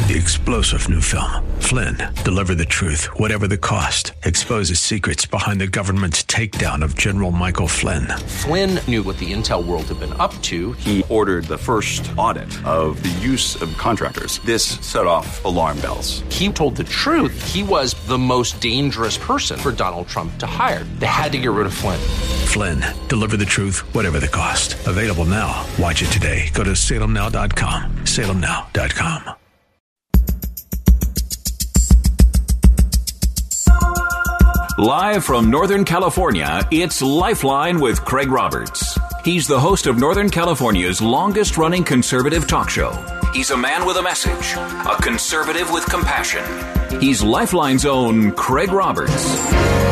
the explosive new film, Flynn, deliver the truth, whatever the cost, exposes secrets behind the government's takedown of General Michael Flynn. Flynn knew what the intel world had been up to. He ordered the first audit of the use of contractors. This set off alarm bells. He told the truth. He was the most dangerous person for Donald Trump to hire. They had to get rid of Flynn. Flynn, deliver the truth, whatever the cost. Available now. Watch it today. Go to salemnow.com. salemnow.com. Live from Northern California, it's Lifeline with Craig Roberts. He's the host of Northern California's longest-running conservative talk show. He's a man with a message, a conservative with compassion. He's Lifeline's own Craig Roberts.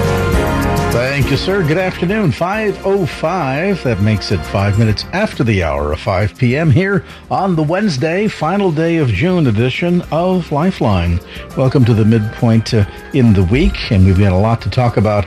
Thank you, sir. Good afternoon. 5:05. That makes it 5 minutes after the hour of 5 p.m. here on the Wednesday, final day of June edition of Lifeline. Welcome to the midpoint in the week, and we've got a lot to talk about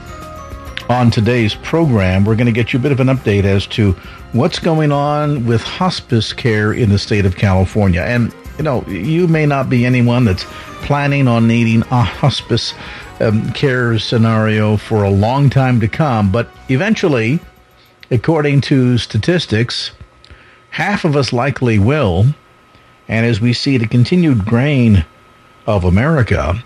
on today's program. We're going to get you a bit of an update as to what's going on with hospice care in the state of California. And, you may not be anyone that's planning on needing a hospice care scenario for a long time to come, but eventually, according to statistics, half of us likely will. And as we see the continued grain of America,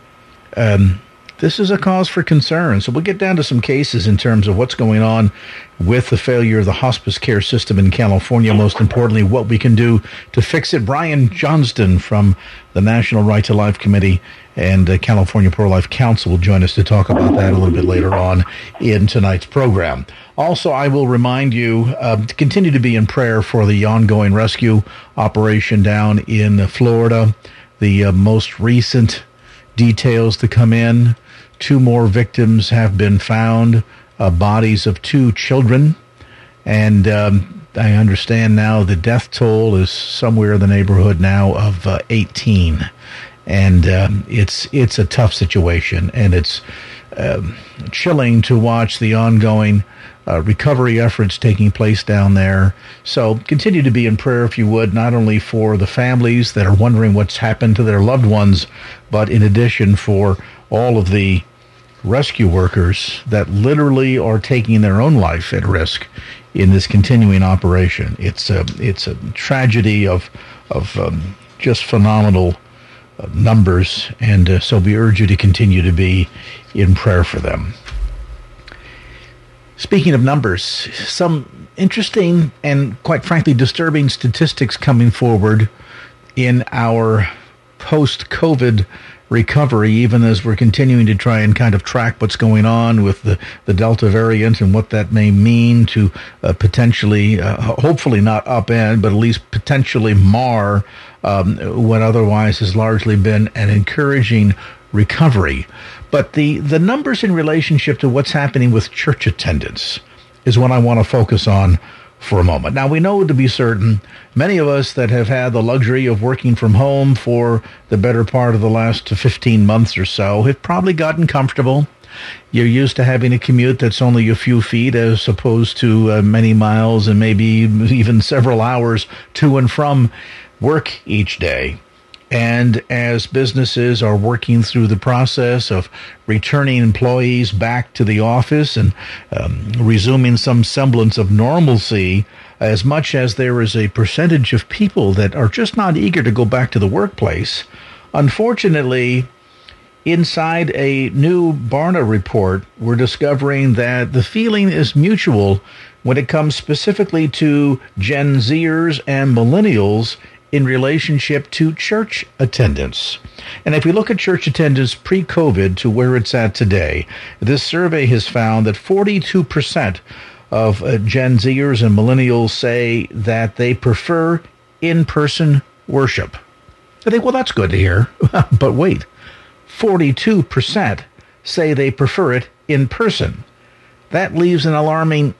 this is a cause for concern. So we'll get down to some cases in terms of what's going on with the failure of the hospice care system in California. Most importantly, what we can do to fix it. Brian Johnston from the National Right to Life Committee and California Pro-Life Council will join us to talk about that a little bit later on in tonight's program. Also, I will remind you to continue to be in prayer for the ongoing rescue operation down in Florida. The most recent details to come in. 2 more victims have been found, bodies of 2 children. And I understand now the death toll is somewhere in the neighborhood now of 18. And it's a tough situation, and it's chilling to watch the ongoing recovery efforts taking place down there. So continue to be in prayer, if you would, not only for the families that are wondering what's happened to their loved ones, but in addition for all of the rescue workers that literally are taking their own life at risk in this continuing operation. It's a tragedy of just phenomenal numbers, and so we urge you to continue to be in prayer for them. Speaking of numbers, some interesting and quite frankly disturbing statistics coming forward in our post-COVID recovery, even as we're continuing to try and kind of track what's going on with the Delta variant and what that may mean to potentially, hopefully not upend, but at least potentially mar what otherwise has largely been an encouraging recovery. But the numbers in relationship to what's happening with church attendance is what I want to focus on for a moment. Now, we know to be certain, many of us that have had the luxury of working from home for the better part of the last 15 months or so have probably gotten comfortable. You're used to having a commute that's only a few feet as opposed to many miles and maybe even several hours to and from work each day. And as businesses are working through the process of returning employees back to the office and resuming some semblance of normalcy, as much as there is a percentage of people that are just not eager to go back to the workplace, unfortunately, inside a new Barna report, we're discovering that the feeling is mutual when it comes specifically to Gen Zers and millennials in relationship to church attendance. And if we look at church attendance pre-COVID to where it's at today, this survey has found that 42% of Gen Zers and millennials say that they prefer in-person worship. I think, well, that's good to hear. But wait, 42% say they prefer it in person. That leaves an alarming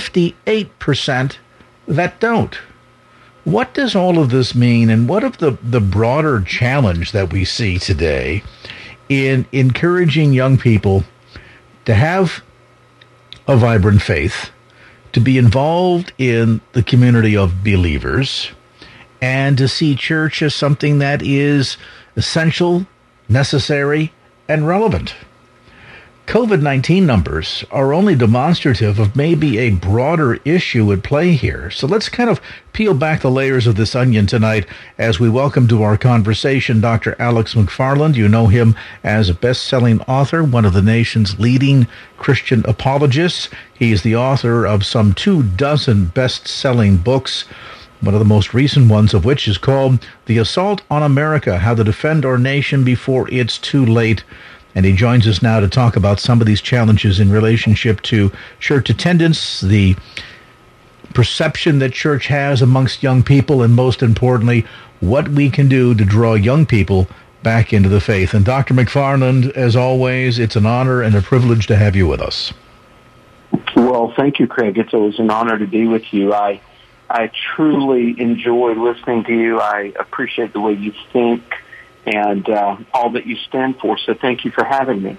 58% that don't. What does all of this mean, and what of the broader challenge that we see today in encouraging young people to have a vibrant faith, to be involved in the community of believers, and to see church as something that is essential, necessary, and relevant. COVID-19 numbers are only demonstrative of maybe a broader issue at play here. So let's kind of peel back the layers of this onion tonight as we welcome to our conversation Dr. Alex McFarland. You know him as a best-selling author, one of the nation's leading Christian apologists. He is the author of some 24 best-selling books, one of the most recent ones of which is called The Assault on America, How to Defend Our Nation Before It's Too Late. And he joins us now to talk about some of these challenges in relationship to church attendance, the perception that church has amongst young people, and most importantly, what we can do to draw young people back into the faith. And Dr. McFarland, as always, it's an honor and a privilege to have you with us. Well, thank you, Craig. It's always an honor to be with you. I truly enjoy listening to you. I appreciate the way you think and all that you stand for. So thank you for having me.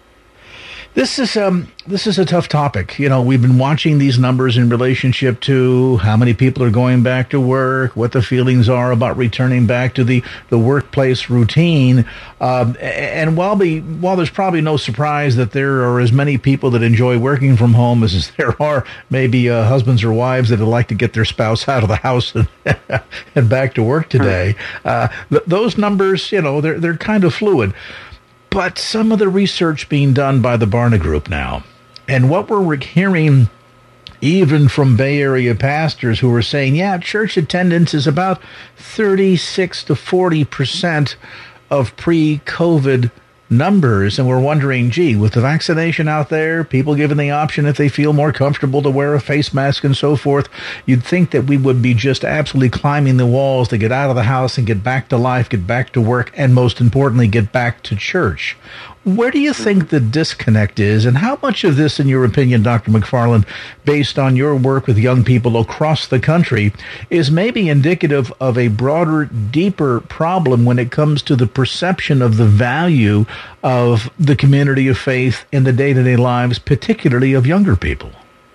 This is a tough topic. You know, we've been watching these numbers in relationship to how many people are going back to work, what the feelings are about returning back to the workplace routine. And while there's probably no surprise that there are as many people that enjoy working from home as there are maybe husbands or wives that would like to get their spouse out of the house and back to work today, those numbers, you know, they're kind of fluid. But some of the research being done by the Barna Group now, and what we're hearing even from Bay Area pastors who are saying, yeah, church attendance is about 36 to 40% of pre-COVID numbers. And we're wondering, gee, with the vaccination out there, people given the option if they feel more comfortable to wear a face mask and so forth, you'd think that we would be just absolutely climbing the walls to get out of the house and get back to life, get back to work, and most importantly, get back to church. Where do you think the disconnect is, and how much of this, in your opinion, Dr. McFarland, based on your work with young people across the country, is maybe indicative of a broader, deeper problem when it comes to the perception of the value of the community of faith in the day-to-day lives, particularly of younger people?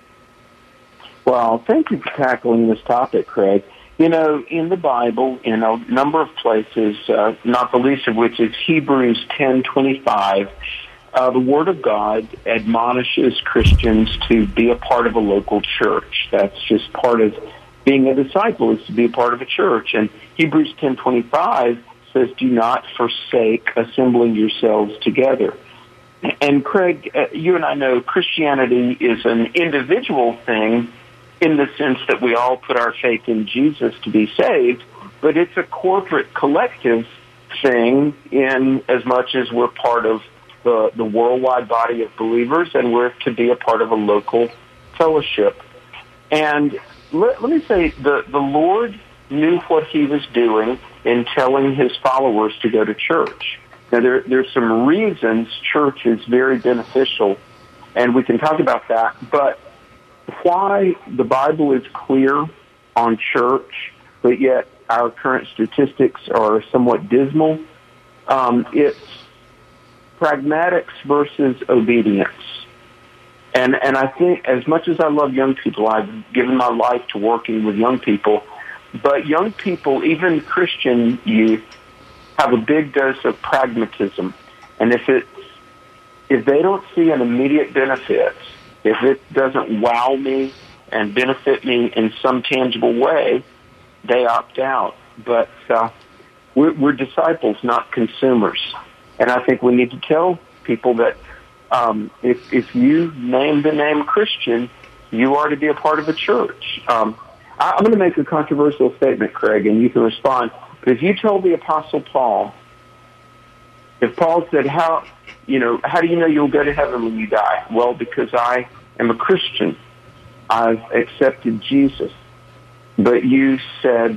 Well, thank you for tackling this topic, Craig. You know, in the Bible, in a number of places, not the least of which is Hebrews 10:25, the Word of God admonishes Christians to be a part of a local church. That's just part of being a disciple, is to be a part of a church. And Hebrews 10:25 says, do not forsake assembling yourselves together. And Craig, you and I know Christianity is an individual thing, in the sense that we all put our faith in Jesus to be saved, but it's a corporate, collective thing in as much as we're part of the worldwide body of believers and we're to be a part of a local fellowship. And let me say, the Lord knew what he was doing in telling his followers to go to church. Now, there's some reasons church is very beneficial, and we can talk about that, but why the Bible is clear on church, but yet our current statistics are somewhat dismal, it's pragmatics versus obedience. And I think, as much as I love young people, I've given my life to working with young people, but young people, even Christian youth, have a big dose of pragmatism. And if they don't see an immediate benefit, if it doesn't wow me and benefit me in some tangible way, they opt out. But we're disciples, not consumers. And I think we need to tell people that if you name the name Christian, you are to be a part of a church. I'm going to make a controversial statement, Craig, and you can respond. But if you told the Apostle Paul, if Paul said, how do you know you'll go to heaven when you die? Well, because I am a Christian. I've accepted Jesus. But you said,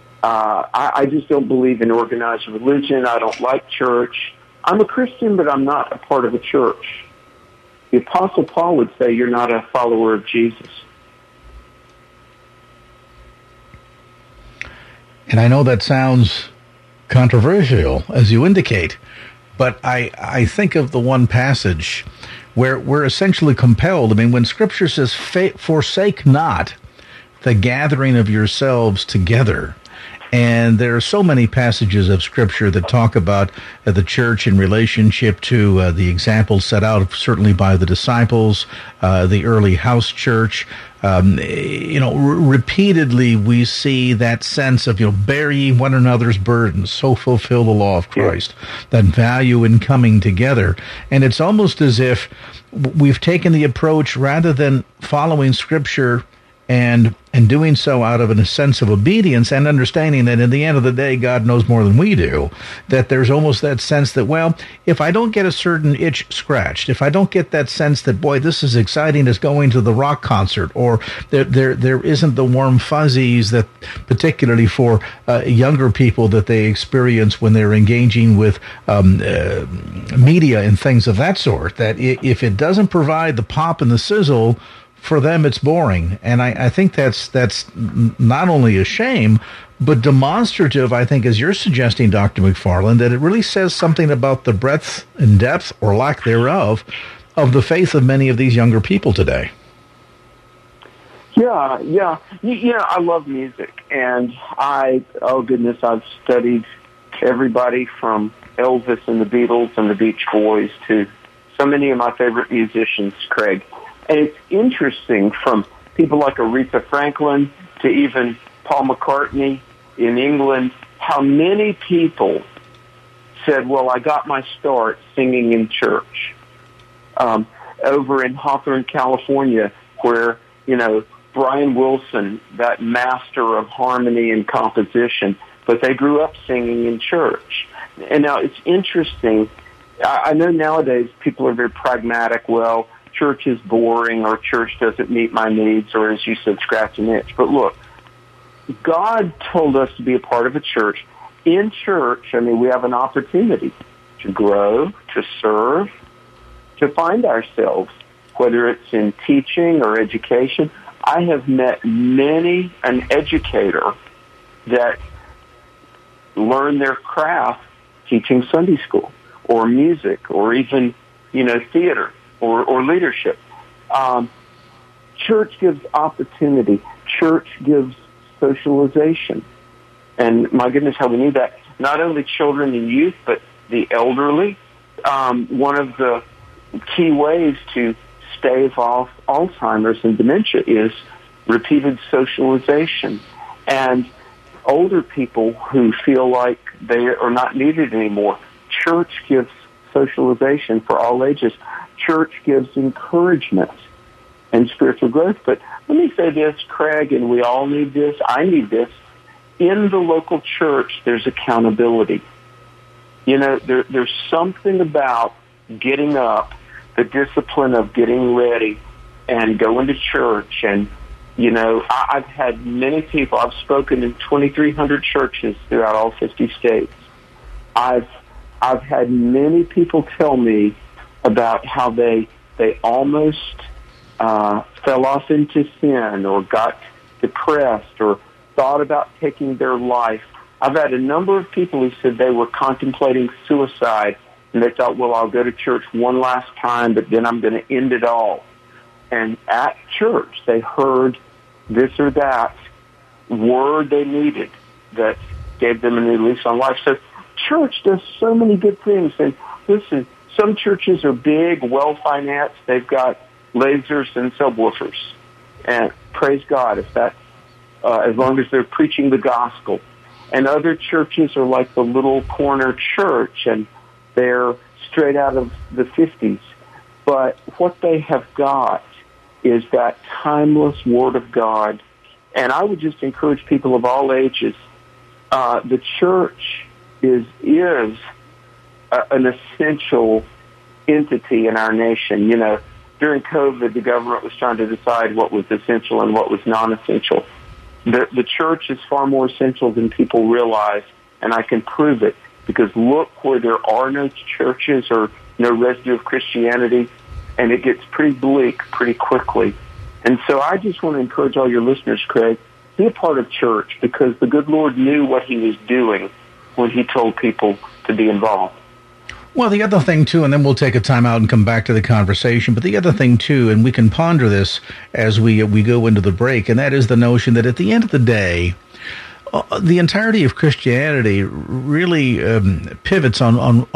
I just don't believe in organized religion. I don't like church. I'm a Christian, but I'm not a part of a church. The Apostle Paul would say you're not a follower of Jesus. And I know that sounds controversial, as you indicate, but I think of the one passage where we're essentially compelled. I mean, when Scripture says, forsake not the gathering of yourselves together, And there are so many passages of Scripture that talk about the church in relationship to the example set out certainly by the disciples, the early house church. Repeatedly we see that sense of, bear ye one another's burdens, so fulfill the law of Christ, that value in coming together. And it's almost as if we've taken the approach, rather than following Scripture and doing so out of a sense of obedience and understanding that in the end of the day, God knows more than we do, that there's almost that sense that, well, if I don't get a certain itch scratched, if I don't get that sense that, boy, this is exciting as going to the rock concert, or there isn't the warm fuzzies that particularly for younger people that they experience when they're engaging with media and things of that sort, that if it doesn't provide the pop and the sizzle, for them, it's boring. And I think that's not only a shame, but demonstrative, I think, as you're suggesting, Dr. McFarland, that it really says something about the breadth and depth, or lack thereof, of the faith of many of these younger people today. Yeah. I love music. And I've studied everybody from Elvis and the Beatles and the Beach Boys to so many of my favorite musicians, Craig. And it's interesting, from people like Aretha Franklin to even Paul McCartney in England, how many people said, well, I got my start singing in church. Over in Hawthorne, California, where, Brian Wilson, that master of harmony and composition, but they grew up singing in church. And now it's interesting. I know nowadays people are very pragmatic. Well, church is boring, or church doesn't meet my needs, or, as you said, scratch an itch. But look, God told us to be a part of a church. In church, we have an opportunity to grow, to serve, to find ourselves, whether it's in teaching or education. I have met many an educator that learned their craft teaching Sunday school or music or even, theater. Or leadership. Church gives opportunity. Church gives socialization. And my goodness, how we need that. Not only children and youth, but the elderly. One of the key ways to stave off Alzheimer's and dementia is repeated socialization. And older people who feel like they are not needed anymore, church gives socialization for all ages. Church gives encouragement and spiritual growth. But let me say this, Craig, and we all need this. I need this. In the local church, there's accountability. There's something about getting up, the discipline of getting ready and going to church. And, I've had many people. I've spoken in 2,300 churches throughout all 50 states. I've had many people tell me about how they almost fell off into sin or got depressed or thought about taking their life. I've had a number of people who said they were contemplating suicide, and they thought, well, I'll go to church one last time, but then I'm going to end it all. And at church, they heard this or that word they needed that gave them a new lease on life. So church does so many good things. And listen, some churches are big, well-financed. They've got lasers and subwoofers. And praise God if that's, as long as they're preaching the gospel. And other churches are like the little corner church, and they're straight out of the 50s. But what they have got is that timeless Word of God. And I would just encourage people of all ages, the church is an essential entity in our nation. During COVID, the government was trying to decide what was essential and what was non-essential. The church is far more essential than people realize, and I can prove it, because look where there are no churches or no residue of Christianity, and it gets pretty bleak pretty quickly. And so I just want to encourage all your listeners, Craig, be a part of church, because the good Lord knew what he was doing when he told people to be involved. Well, the other thing, too, and then we'll take a time out and come back to the conversation, but the other thing, too, and we can ponder this as we go into the break, and that is the notion that at the end of the day, the entirety of Christianity really pivots on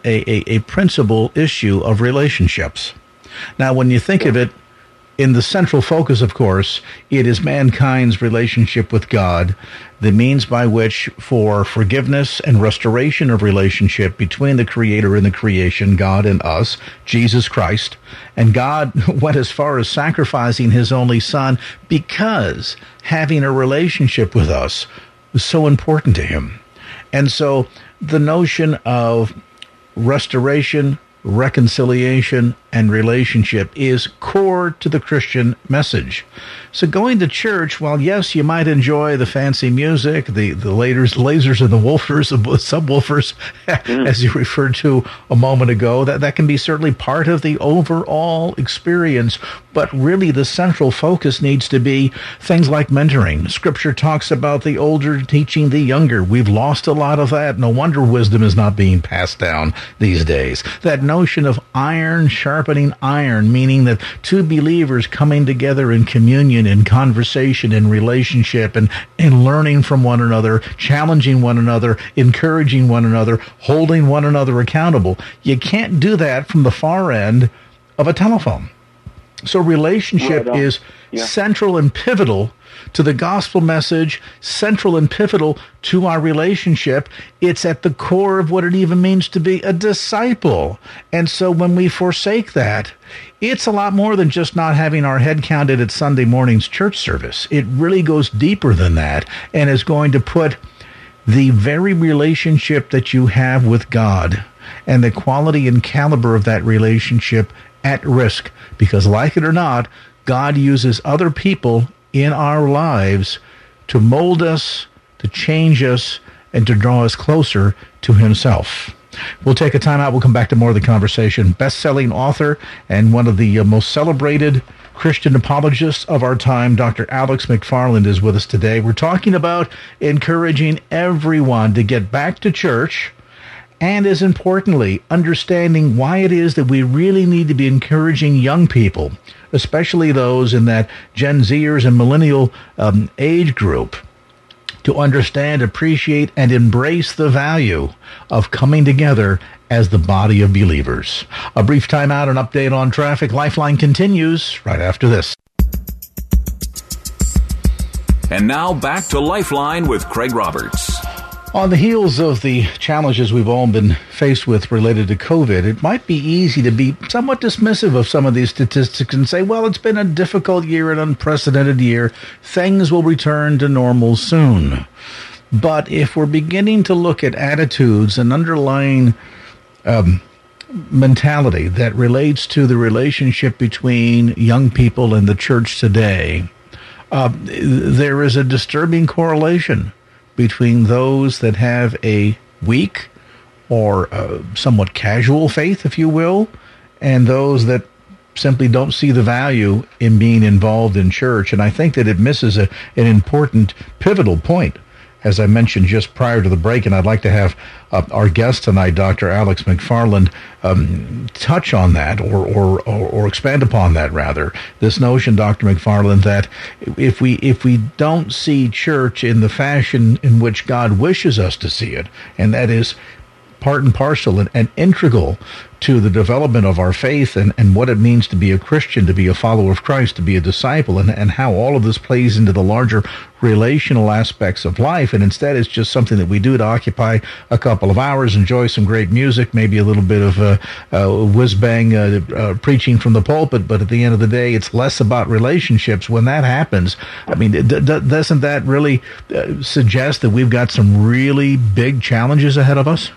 a principal issue of relationships. Now, when you think of it, in the central focus, of course, it is mankind's relationship with God, the means by which for forgiveness and restoration of relationship between the Creator and the creation, God and us, Jesus Christ. And God went as far as sacrificing his only Son because having a relationship with us was so important to him. And so the notion of restoration, reconciliation, and relationship is core to the Christian message. So going to church, while yes, you might enjoy the fancy music, the lasers and the woofers, the subwoofers, as you referred to a moment ago, that can be certainly part of the overall experience. But really the central focus needs to be things like mentoring. Scripture talks about the older teaching the younger. We've lost a lot of that. No wonder wisdom is not being passed down these days. That notion of iron sharpening iron, meaning that two believers coming together in communion, in conversation, in relationship, and in learning from one another, challenging one another, encouraging one another, holding one another accountable. You can't do that from the far end of a telephone. So relationship is central and pivotal to the gospel message, central and pivotal to our relationship. It's at the core of what it even means to be a disciple. And so when we forsake that, it's a lot more than just not having our head counted at Sunday morning's church service. It really goes deeper than that and is going to put the very relationship that you have with God and the quality and caliber of that relationship at risk. Because like it or not, God uses other people in our lives to mold us, to change us, and to draw us closer to himself. We'll take a time out. We'll come back to more of the conversation. Best-selling author and one of the most celebrated Christian apologists of our time, Dr. Alex McFarland, is with us today. We're talking about encouraging everyone to get back to church, and as importantly, understanding why it is that we really need to be encouraging young people, especially those in that Gen Zers and millennial age group, to understand, appreciate, and embrace the value of coming together as the body of believers. A brief time out, an update on traffic. Lifeline continues right after this. And now back to Lifeline with Craig Roberts. On the heels of the challenges we've all been faced with related to COVID, it might be easy to be somewhat dismissive of some of these statistics and say, well, it's been a difficult year, an unprecedented year. Things will return to normal soon. But if we're beginning to look at attitudes and underlying mentality that relates to the relationship between young people and the church today, there is a disturbing correlation between those that have a weak or somewhat casual faith, if you will, and those that simply don't see the value in being involved in church. And I think that it misses an important pivotal point, as I mentioned just prior to the break, and I'd like to have our guest tonight, Dr. Alex McFarland, touch on that or expand upon that, rather. This notion, Dr. McFarland, that if we don't see church in the fashion in which God wishes us to see it, and that is part and parcel and integral to the development of our faith and what it means to be a Christian, to be a follower of Christ, to be a disciple, and how all of this plays into the larger relational aspects of life. And instead, it's just something that we do to occupy a couple of hours, enjoy some great music, maybe a little bit of whiz-bang preaching from the pulpit, but at the end of the day, it's less about relationships. When that happens, I mean, doesn't that really suggest that we've got some really big challenges ahead of us?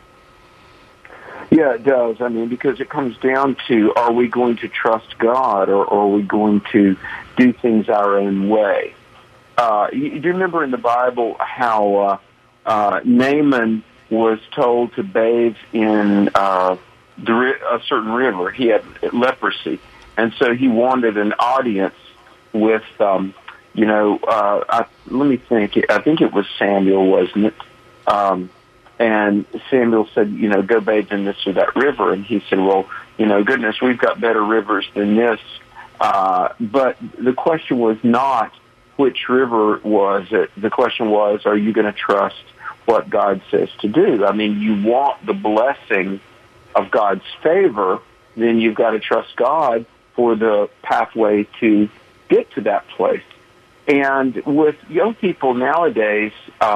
Yeah, it does. I mean, because it comes down to, are we going to trust God or are we going to do things our own way? You do remember in the Bible how Naaman was told to bathe in a certain river. He had leprosy. And so he wanted an audience with, let me think. I think it was Samuel, wasn't it? And Samuel said, go bathe in this or that river. And he said, well, goodness, we've got better rivers than this. But the question was not which river was it. The question was, are you going to trust what God says to do? I mean, you want the blessing of God's favor, then you've got to trust God for the pathway to get to that place. And with young people nowadays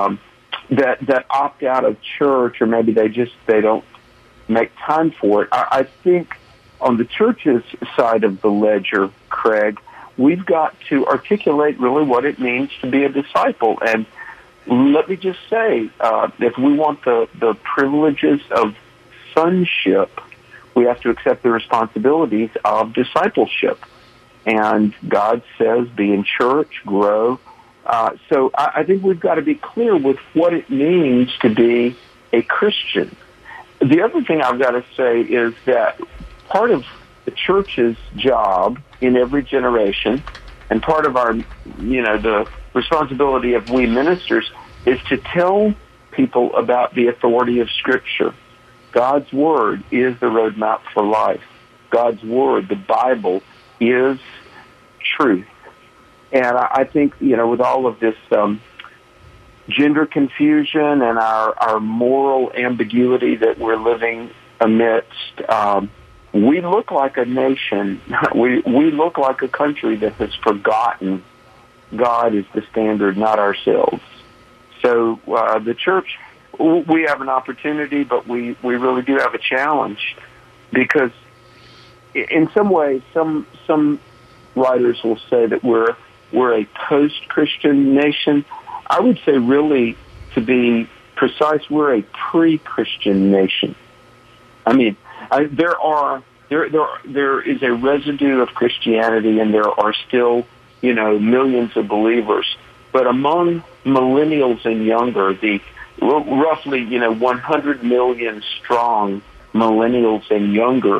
that opt out of church, or maybe they don't make time for it, I think on the church's side of the ledger, Craig, we've got to articulate really what it means to be a disciple. And let me just say, if we want the privileges of sonship, we have to accept the responsibilities of discipleship. And God says, be in church, grow. So I think we've got to be clear with what it means to be a Christian. The other thing I've got to say is that part of the church's job in every generation, and part of our, the responsibility of we ministers, is to tell people about the authority of Scripture. God's Word is the roadmap for life. God's Word, the Bible, is truth. And I think, with all of this gender confusion and our moral ambiguity that we're living amidst, we look like a nation. We look like a country that has forgotten God is the standard, not ourselves. So the church, we have an opportunity, but we really do have a challenge, because in some ways, some writers will say that we're a post-Christian nation. I would say, really, to be precise, we're a pre-Christian nation. I mean, there is a residue of Christianity, and there are still, millions of believers. But among millennials and younger, the roughly, 100 million strong millennials and younger,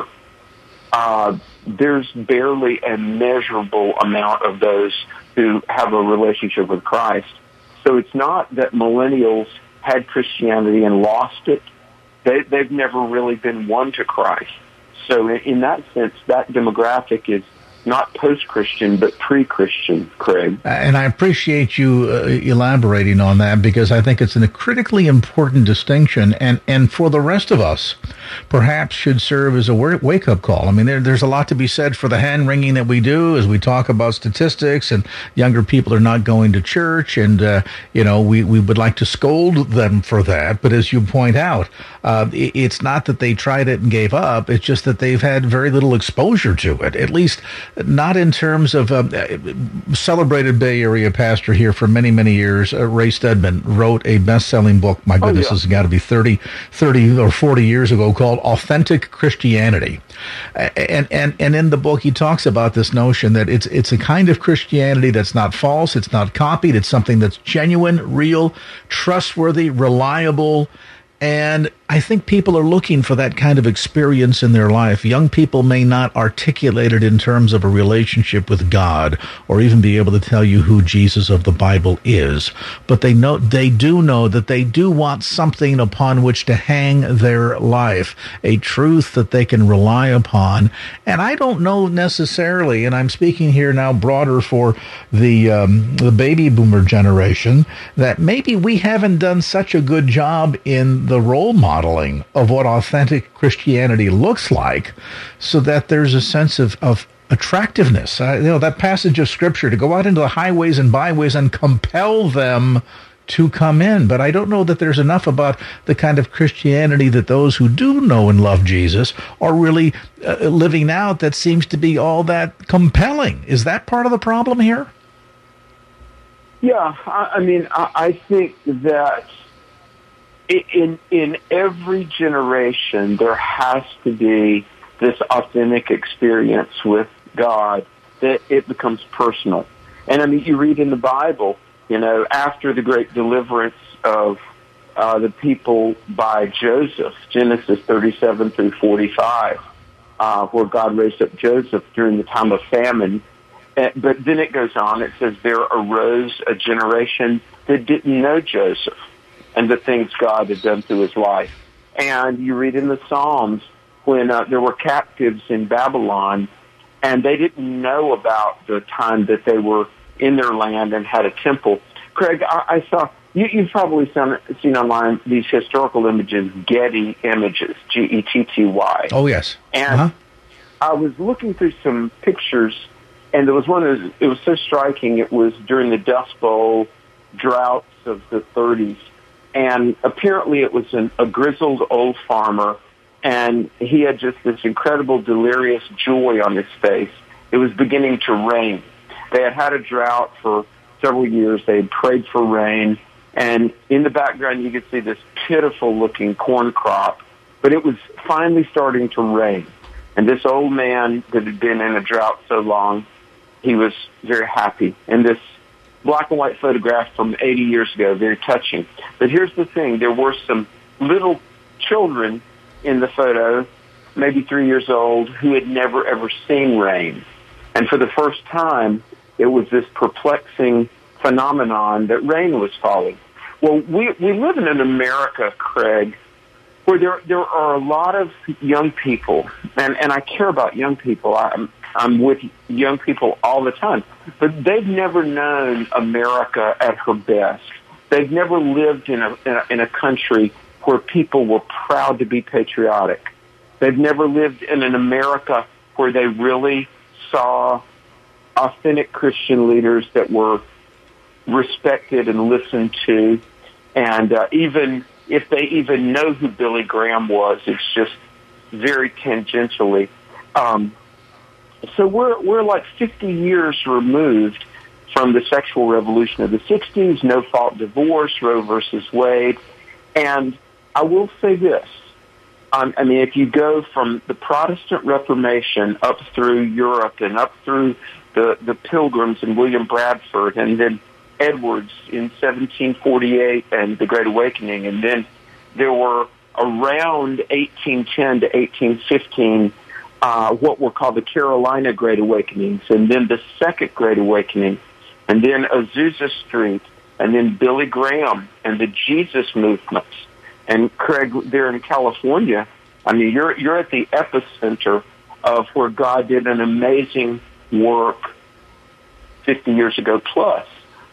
there's barely a measurable amount of those who have a relationship with Christ. So it's not that millennials had Christianity and lost it. They've never really been won to Christ. So in that sense, that demographic is not post-Christian, but pre-Christian, Craig. And I appreciate you elaborating on that, because I think it's a critically important distinction, and for the rest of us, perhaps should serve as a wake-up call. I mean, there's a lot to be said for the hand-wringing that we do as we talk about statistics, and younger people are not going to church, and, we would like to scold them for that. But as you point out, it's not that they tried it and gave up. It's just that they've had very little exposure to it, at least not in terms of celebrated Bay Area pastor here for many, many years. Ray Stedman wrote a best-selling book. My goodness, this has got to be 30 or 40 years ago, called Authentic Christianity. And in the book, he talks about this notion that it's a kind of Christianity that's not false, it's not copied, it's something that's genuine, real, trustworthy, reliable. And I think people are looking for that kind of experience in their life. Young people may not articulate it in terms of a relationship with God, or even be able to tell you who Jesus of the Bible is, but they do know that they do want something upon which to hang their life, a truth that they can rely upon. And I don't know necessarily, and I'm speaking here now broader for the baby boomer generation, that maybe we haven't done such a good job in the role modeling of what authentic Christianity looks like, so that there's a sense of attractiveness. That passage of Scripture, to go out into the highways and byways and compel them to come in. But I don't know that there's enough about the kind of Christianity that those who do know and love Jesus are really living out that seems to be all that compelling. Is that part of the problem here? Yeah, I think that in every generation, there has to be this authentic experience with God, that it becomes personal. And you read in the Bible, after the great deliverance of the people by Joseph, Genesis 37 through 45, where God raised up Joseph during the time of famine. But then it goes on, it says, there arose a generation that didn't know Joseph and the things God had done through his life. And you read in the Psalms when there were captives in Babylon, and they didn't know about the time that they were in their land and had a temple. Craig, I saw, you've probably seen online these historical images, Getty images, Getty. Oh, yes. And I was looking through some pictures, and there was one that it was so striking. It was during the Dust Bowl droughts of the 30s. And apparently it was a grizzled old farmer, and he had just this incredible, delirious joy on his face. It was beginning to rain. They had had a drought for several years. They had prayed for rain. And in the background, you could see this pitiful-looking corn crop. But it was finally starting to rain. And this old man that had been in a drought so long, he was very happy. And this black and white photograph from 80 years ago, very touching. But here's the thing. There were some little children in the photo, maybe 3 years old, who had never, ever seen rain. And for the first time, it was this perplexing phenomenon that rain was falling. Well, we live in an America, Craig, where there are a lot of young people, and I care about young people. I'm with young people all the time, but they've never known America at her best. They've never lived in a country where people were proud to be patriotic. They've never lived in an America where they really saw authentic Christian leaders that were respected and listened to. And even if they even know who Billy Graham was, it's just very tangentially. So we're like 50 years removed from the sexual revolution of the 60s, no-fault divorce, Roe versus Wade. And I will say this. I mean, if you go from the Protestant Reformation up through Europe and up through the Pilgrims and William Bradford, and then Edwards in 1748 and the Great Awakening, and then there were around 1810 to 1815 what were called the Carolina Great Awakenings, and then the Second Great Awakening, and then Azusa Street, and then Billy Graham and the Jesus movements. And Craig, there in California, I mean, you're at the epicenter of where God did an amazing work 50 years ago plus.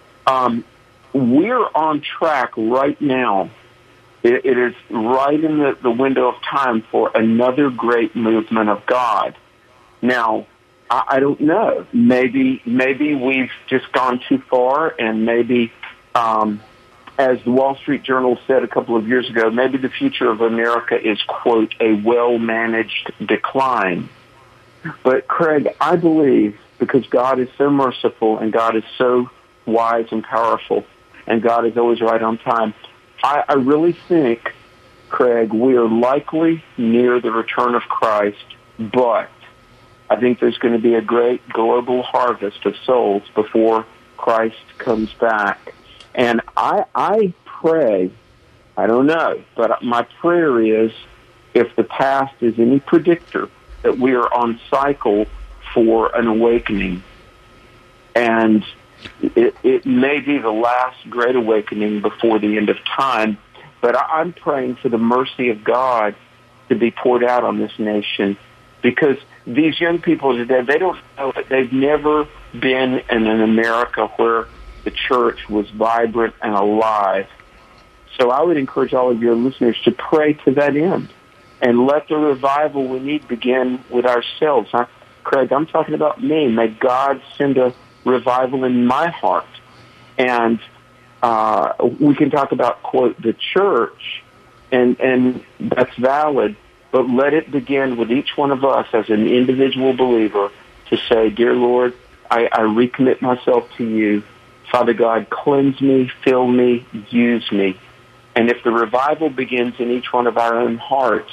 We're on track right now. It is right in the window of time for another great movement of God. Now, I don't know. Maybe we've just gone too far, and maybe, as the Wall Street Journal said a couple of years ago, maybe the future of America is, quote, a well-managed decline. But, Craig, I believe, because God is so merciful and God is so wise and powerful, and God is always right on time, I really think, Craig, we are likely near the return of Christ, but I think there's going to be a great global harvest of souls before Christ comes back. And I pray, I don't know, but my prayer is, if the past is any predictor, that we are on cycle for an awakening. And it may be the last great awakening before the end of time, but I'm praying for the mercy of God to be poured out on this nation, because these young people today, they don't know it. They've never been in an America where the church was vibrant and alive. So I would encourage all of your listeners to pray to that end and let the revival we need begin with ourselves. Craig, I'm talking about me. May God send a revival in my heart. And we can talk about, quote, the church, and that's valid, but let it begin with each one of us as an individual believer to say, dear Lord, I recommit myself to you. Father God, cleanse me, fill me, use me. And if the revival begins in each one of our own hearts,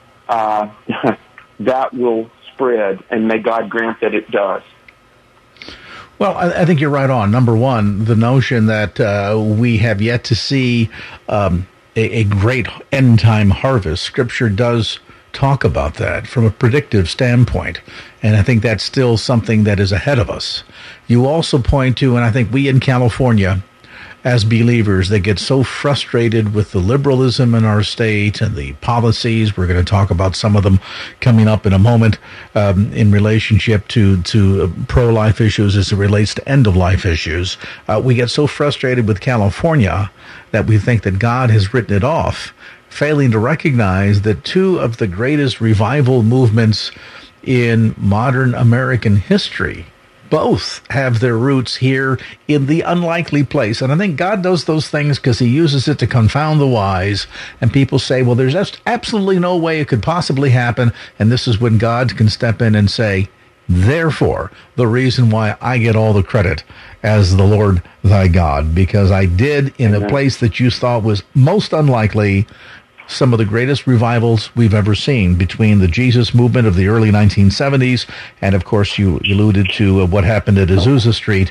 that will spread, and may God grant that it does. Well, I think you're right on. Number one, the notion that we have yet to see a great end-time harvest. Scripture does talk about that from a predictive standpoint, and I think that's still something that is ahead of us. You also point to, and I think we in California, as believers that get so frustrated with the liberalism in our state and the policies. We're going to talk about some of them coming up in a moment in relationship to pro-life issues as it relates to end-of-life issues. We get so frustrated with California that we think that God has written it off, failing to recognize that two of the greatest revival movements in modern American history both have their roots here in the unlikely place. And I think God does those things because he uses it to confound the wise. And people say, well, there's just absolutely no way it could possibly happen. And this is when God can step in and say, therefore, the reason why I get all the credit as the Lord thy God, because I did in a place that you thought was most unlikely some of the greatest revivals we've ever seen between the Jesus movement of the early 1970s and, of course, you alluded to what happened at Azusa Street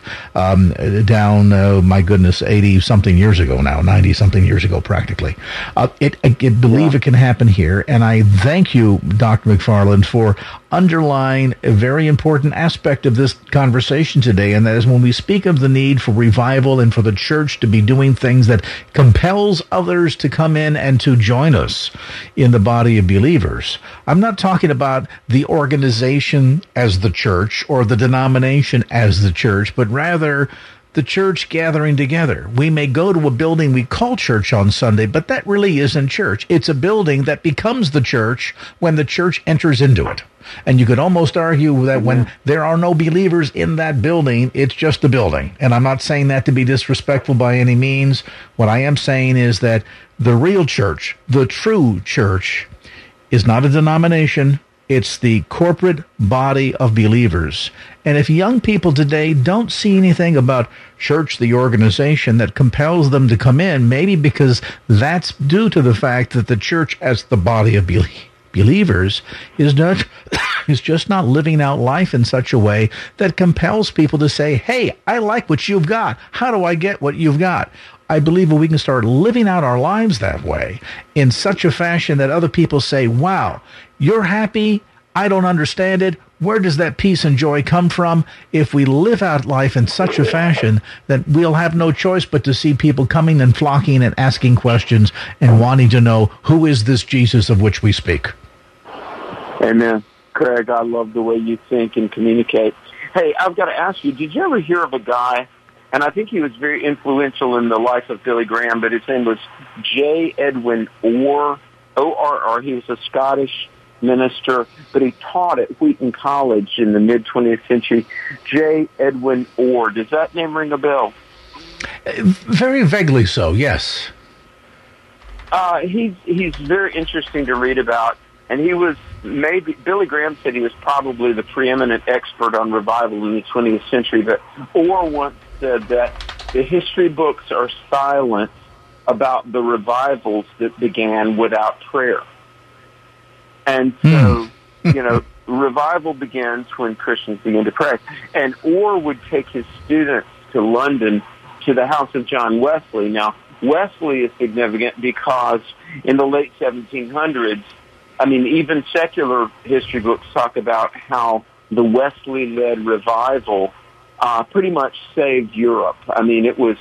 down, my goodness, 80-something years ago now, 90-something years ago practically. I believe it can happen here, and I thank you, Dr. McFarland, for underlying a very important aspect of this conversation today, and that is when we speak of the need for revival and for the church to be doing things that compels others to come in and to join us in the body of believers. I'm not talking about the organization as the church or the denomination as the church, but rather the church gathering together. We may go to a building we call church on Sunday, but that really isn't church. It's a building that becomes the church when the church enters into it. And you could almost argue that when there are no believers in that building, it's just a building. And I'm not saying that to be disrespectful by any means. What I am saying is that the real church, the true church, is not a denomination. It's the corporate body of believers. And if young people today don't see anything about church, the organization, that compels them to come in, maybe because that's due to the fact that the church as the body of believers is just not living out life in such a way that compels people to say, hey, I like what you've got. How do I get what you've got? I believe we can start living out our lives that way in such a fashion that other people say, wow, you're happy. I don't understand it. Where does that peace and joy come from? If we live out life in such a fashion that we'll have no choice but to see people coming and flocking and asking questions and wanting to know, who is this Jesus of which we speak? Amen. Craig, I love the way you think and communicate. Hey, I've got to ask you, did you ever hear of a guy, and I think he was very influential in the life of Billy Graham, but his name was J. Edwin Orr, O-R-R. He was a Scottish minister, but he taught at Wheaton College in the mid-20th century. J. Edwin Orr. Does that name ring a bell? Very vaguely so, yes. He's very interesting to read about. And he was Billy Graham said he was probably the preeminent expert on revival in the 20th century, but Orr once said that the history books are silent about the revivals that began without prayer. And so, revival begins when Christians begin to pray. And Orr would take his students to London to the house of John Wesley. Now, Wesley is significant because in the late 1700s, even secular history books talk about how the Wesley-led revival pretty much saved Europe. It was,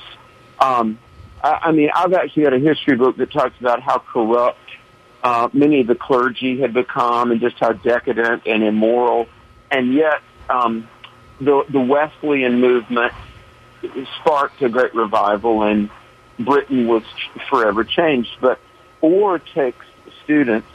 I've actually got a history book that talks about how corrupt many of the clergy had become and just how decadent and immoral. And yet, the Wesleyan movement sparked a great revival, and Britain was forever changed. But Orr took students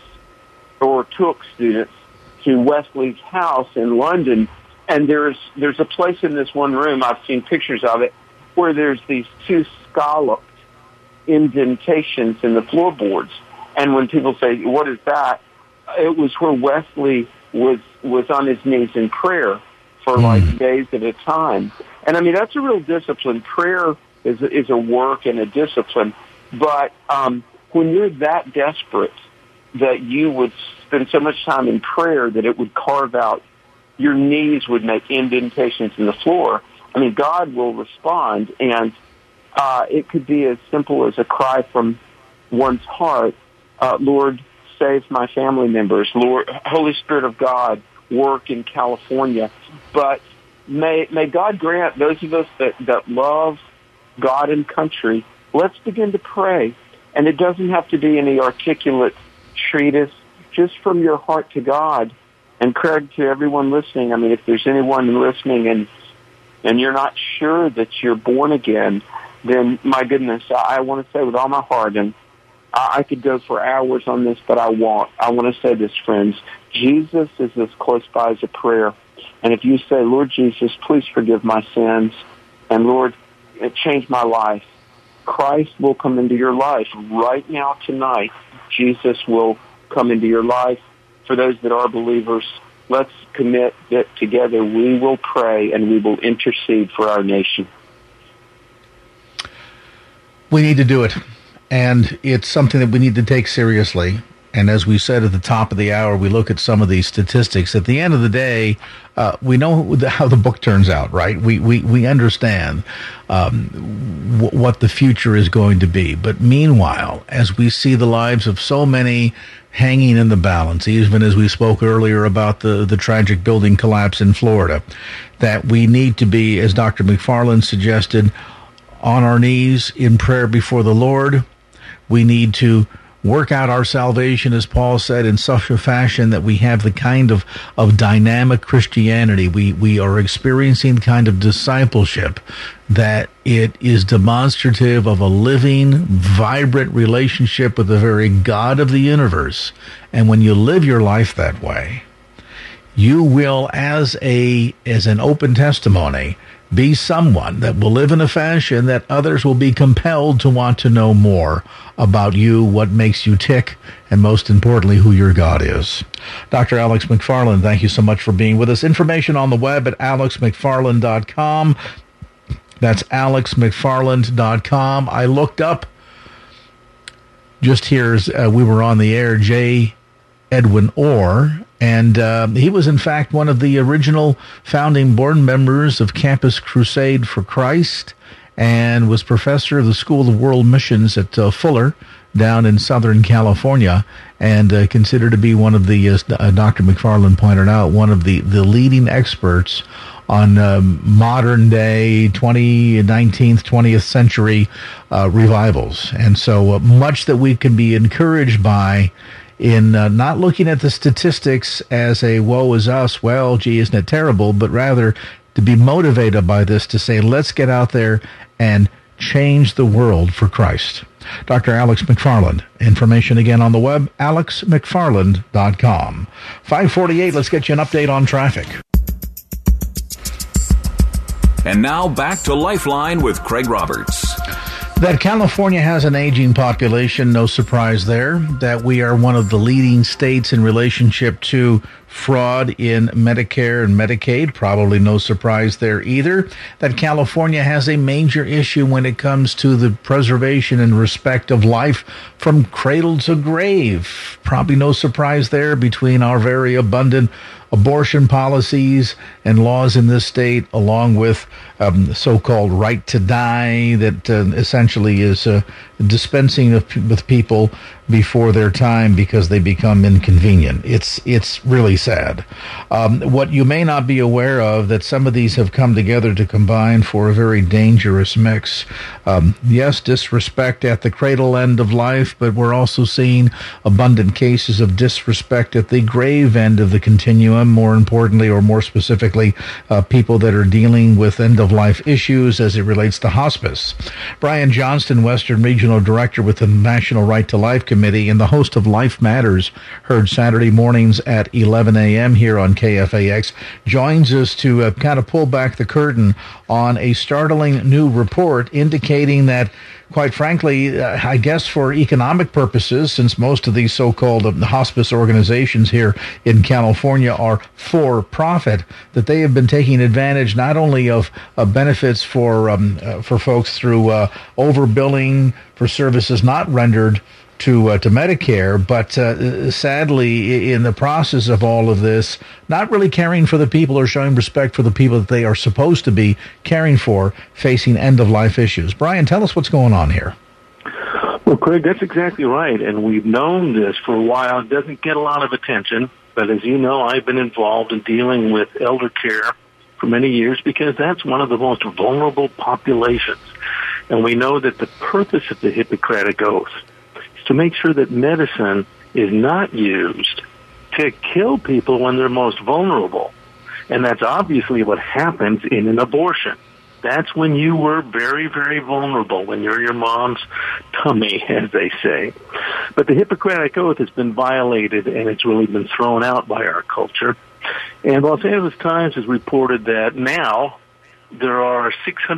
to Wesley's house in London, and there's a place in this one room, I've seen pictures of it, where there's these two scalloped indentations in the floorboards. And when people say, what is that? It was where Wesley was on his knees in prayer for days at a time. And that's a real discipline. Prayer is a work and a discipline. But when you're that desperate that you would spend so much time in prayer that it would carve out, your knees would make indentations in the floor, God will respond. And it could be as simple as a cry from one's heart, Lord, save my family members. Lord, Holy Spirit of God, work in California. But may God grant those of us that love God and country, let's begin to pray. And it doesn't have to be any articulate treatise, just from your heart to God. And Craig, to everyone listening, I mean, if there's anyone listening and you're not sure that you're born again, then my goodness, I want to say with all my heart, and I could go for hours on this, but I won't. I want to say this, friends. Jesus is as close by as a prayer. And if you say, Lord Jesus, please forgive my sins, and Lord, change my life, Christ will come into your life. Right now, tonight, Jesus will come into your life. For those that are believers, let's commit that together we will pray and we will intercede for our nation. We need to do it, and it's something that we need to take seriously. And as we said at the top of the hour, we look at some of these statistics. At the end of the day, we know how the book turns out, right? We understand what the future is going to be. But meanwhile, as we see the lives of so many hanging in the balance, even as we spoke earlier about the tragic building collapse in Florida, that we need to be, as Dr. McFarland suggested, on our knees in prayer before the Lord. We need to work out our salvation, as Paul said, in such a fashion that we have the kind of dynamic Christianity. We are experiencing the kind of discipleship that it is demonstrative of a living, vibrant relationship with the very God of the universe. And when you live your life that way, you will, as an open testimony, be someone that will live in a fashion that others will be compelled to want to know more about you, what makes you tick, and most importantly, who your God is. Dr. Alex McFarland, thank you so much for being with us. Information on the web at alexmcfarland.com. That's alexmcfarland.com. I looked up, just here as we were on the air, J. Edwin Orr, and he was in fact one of the original founding board members of Campus Crusade for Christ, and was professor of the School of World Missions at Fuller down in Southern California, and considered to be one of the, as Dr. McFarland pointed out, one of the leading experts on modern day 19th, 20th century revivals. And so much that we can be encouraged by in not looking at the statistics as a woe is us, well, gee, isn't it terrible, but rather to be motivated by this to say, let's get out there and change the world for Christ. Dr. Alex McFarland. Information again on the web, alexmcfarland.com. 5:48, let's get you an update on traffic. And now back to Lifeline with Craig Roberts. That California has an aging population, no surprise there. That we are one of the leading states in relationship to fraud in Medicare and Medicaid, probably no surprise there either. That California has a major issue when it comes to the preservation and respect of life from cradle to grave. Probably no surprise there between our very abundant abortion policies and laws in this state, along with the so-called right to die that essentially is dispensing with people before their time because they become inconvenient. It's really sad. What you may not be aware of, that some of these have come together to combine for a very dangerous mix. Yes, disrespect at the cradle end of life, but we're also seeing abundant cases of disrespect at the grave end of the continuum, more importantly, or more specifically, people that are dealing with end-of-life issues as it relates to hospice. Brian Johnston, Western Regional Director with the National Right to Life Committee and the host of Life Matters, heard Saturday mornings at 11 a.m. here on KFAX, joins us to kind of pull back the curtain on a startling new report indicating that, quite frankly, I guess for economic purposes, since most of these so-called hospice organizations here in California are for profit, that they have been taking advantage not only of benefits for folks through overbilling for services not rendered to Medicare, but sadly, in the process of all of this, not really caring for the people or showing respect for the people that they are supposed to be caring for, facing end-of-life issues. Brian, tell us what's going on here. Well, Craig, that's exactly right, and we've known this for a while. It doesn't get a lot of attention, but as you know, I've been involved in dealing with elder care for many years because that's one of the most vulnerable populations. And we know that the purpose of the Hippocratic Oath is to make sure that medicine is not used to kill people when they're most vulnerable. And that's obviously what happens in an abortion. That's when you were very, very vulnerable, when you're your mom's tummy, as they say. But the Hippocratic Oath has been violated, and it's really been thrown out by our culture. And Los Angeles Times has reported that now there are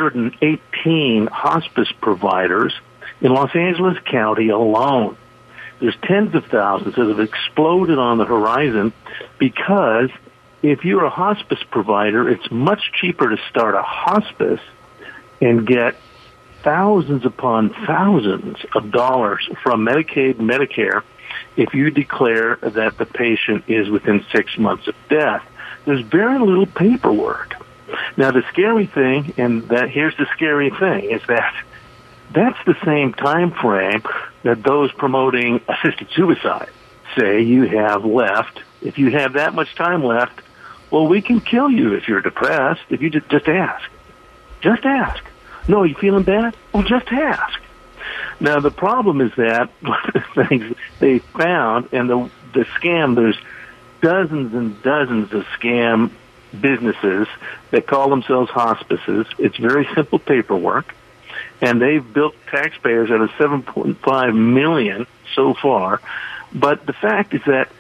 618 hospice providers in Los Angeles County alone. There's tens of thousands that have exploded on the horizon because if you're a hospice provider, it's much cheaper to start a hospice and get thousands upon thousands of dollars from Medicaid and Medicare if you declare that the patient is within 6 months of death. There's very little paperwork. Now, the scary thing, and here's the scary thing, is that that's the same time frame that those promoting assisted suicide say you have left. If you have that much time left, well, we can kill you if you're depressed. If you just ask. Just ask. No, you feeling bad? Well, just ask. Now, the problem is that one of the things they found, and the scam, there's dozens and dozens of scam businesses that call themselves hospices. It's very simple paperwork, and they've built taxpayers out of $7.5 million so far. But the fact is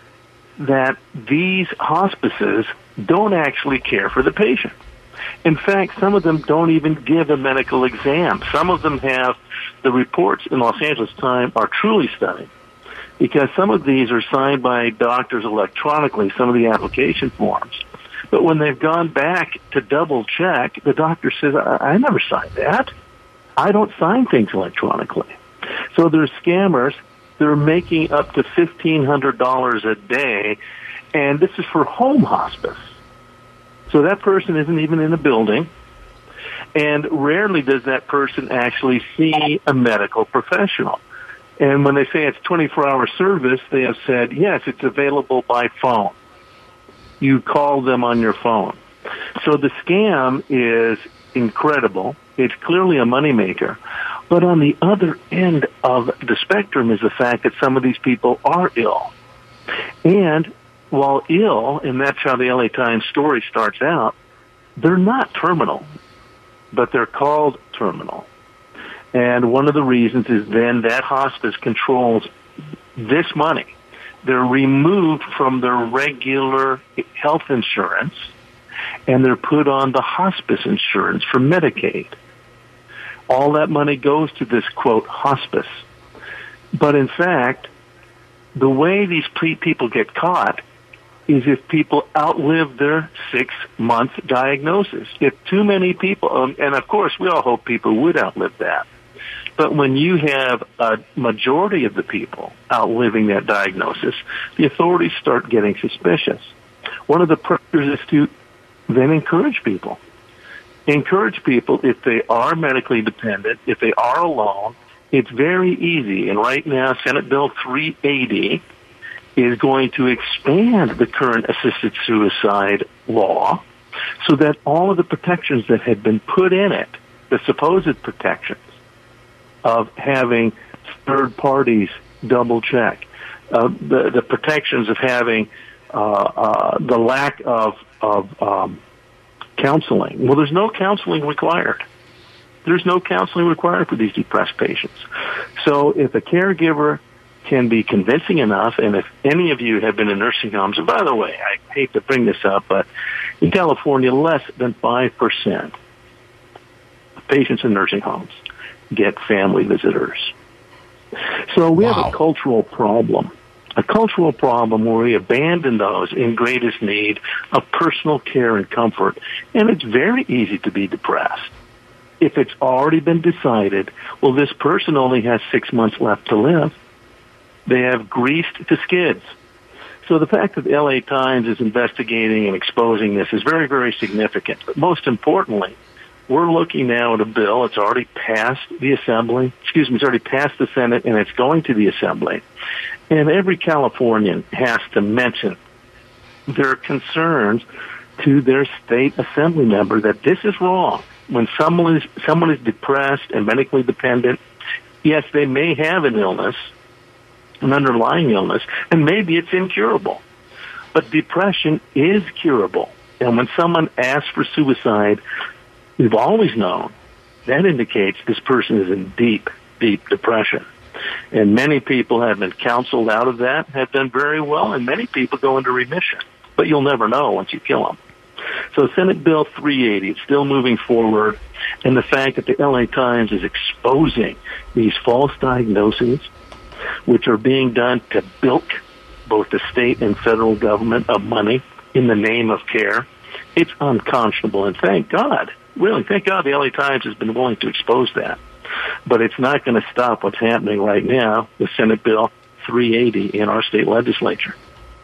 that these hospices don't actually care for the patient. In fact, some of them don't even give a medical exam. Some of them have the reports in Los Angeles Times are truly stunning because some of these are signed by doctors electronically, some of the application forms. But when they've gone back to double check, the doctor says, I never signed that. I don't sign things electronically. So there's scammers. They're making up to $1,500 a day, and this is for home hospice. So that person isn't even in a building, and rarely does that person actually see a medical professional. And when they say it's 24-hour service, they have said, yes, it's available by phone. You call them on your phone. So the scam is incredible. It's clearly a moneymaker. But on the other end of the spectrum is the fact that some of these people are ill. And while ill, and that's how the LA Times story starts out, they're not terminal, but they're called terminal. And one of the reasons is then that hospice controls this money. They're removed from their regular health insurance, and they're put on the hospice insurance for Medicaid. All that money goes to this, quote, hospice. But in fact, the way these people get caught is if people outlive their 6-month diagnosis. If too many people, and of course we all hope people would outlive that, but when you have a majority of the people outliving that diagnosis, the authorities start getting suspicious. One of the pressures is to then encourage people. Encourage people, if they are medically dependent, if they are alone, it's very easy. And right now, Senate Bill 380 is going to expand the current assisted suicide law so that all of the protections that had been put in it, the supposed protections of having third parties double check, the protections of having the lack of counseling. Well, there's no counseling required. There's no counseling required for these depressed patients. So if a caregiver can be convincing enough, and if any of you have been in nursing homes, and by the way, I hate to bring this up, but in California, less than 5% of patients in nursing homes get family visitors. So we have a cultural problem where we abandon those in greatest need of personal care and comfort, and it's very easy to be depressed. If it's already been decided, well, this person only has 6 months left to live, they have greased the skids. So the fact that the LA Times is investigating and exposing this is very, very significant. But most importantly, we're looking now at a bill. It's already passed the Assembly. It's already passed the Senate, and it's going to the Assembly. And every Californian has to mention their concerns to their state assembly member that this is wrong. when someone is depressed and medically dependent, yes, they may have an illness, an underlying illness, and maybe it's incurable. But depression is curable. And when someone asks for suicide, we've always known that indicates this person is in deep, deep depression. And many people have been counseled out of that, have done very well, and many people go into remission. But you'll never know once you kill them. So Senate Bill 380, it's still moving forward, and the fact that the LA Times is exposing these false diagnoses, which are being done to bilk both the state and federal government of money in the name of care, it's unconscionable. And thank God, really, thank God the LA Times has been willing to expose that. But it's not going to stop what's happening right now with Senate Bill 380 in our state legislature.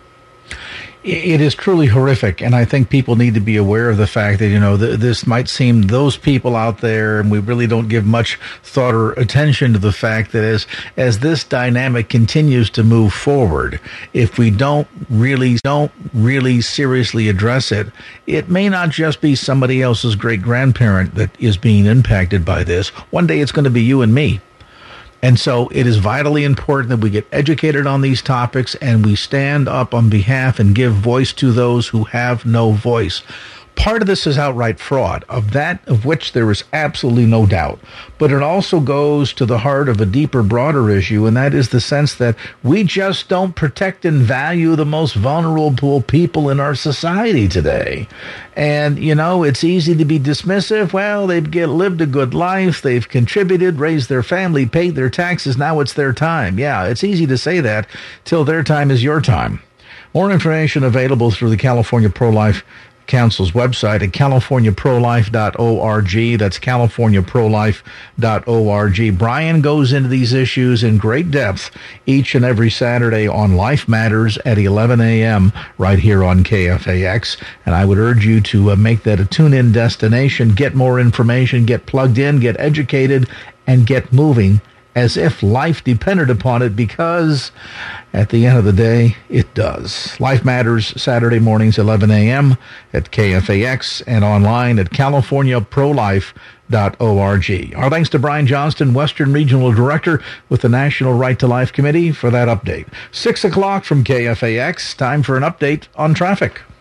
It is truly horrific, and I think people need to be aware of the fact that, this might seem those people out there, and we really don't give much thought or attention to the fact that as this dynamic continues to move forward, if we don't really seriously address it, it may not just be somebody else's great-grandparent that is being impacted by this. One day it's going to be you and me. And so it is vitally important that we get educated on these topics and we stand up on behalf and give voice to those who have no voice. Part of this is outright fraud, of which there is absolutely no doubt. But it also goes to the heart of a deeper, broader issue, and that is the sense that we just don't protect and value the most vulnerable people in our society today. And, it's easy to be dismissive. Well, they've lived a good life, they've contributed, raised their family, paid their taxes, now it's their time. Yeah, it's easy to say that till their time is your time. More information available through the California Pro-Life Council's website at californiaprolife.org. That's californiaprolife.org. Brian goes into these issues in great depth each and every Saturday on Life Matters at 11 a.m. right here on KFAX. And I would urge you to make that a tune-in destination, get more information, get plugged in, get educated, and get moving as if life depended upon it, because at the end of the day, it does. Life Matters, Saturday mornings, 11 a.m. at KFAX and online at californiaprolife.org. Our thanks to Brian Johnston, Western Regional Director with the National Right to Life Committee, for that update. 6 o'clock from KFAX, time for an update on traffic.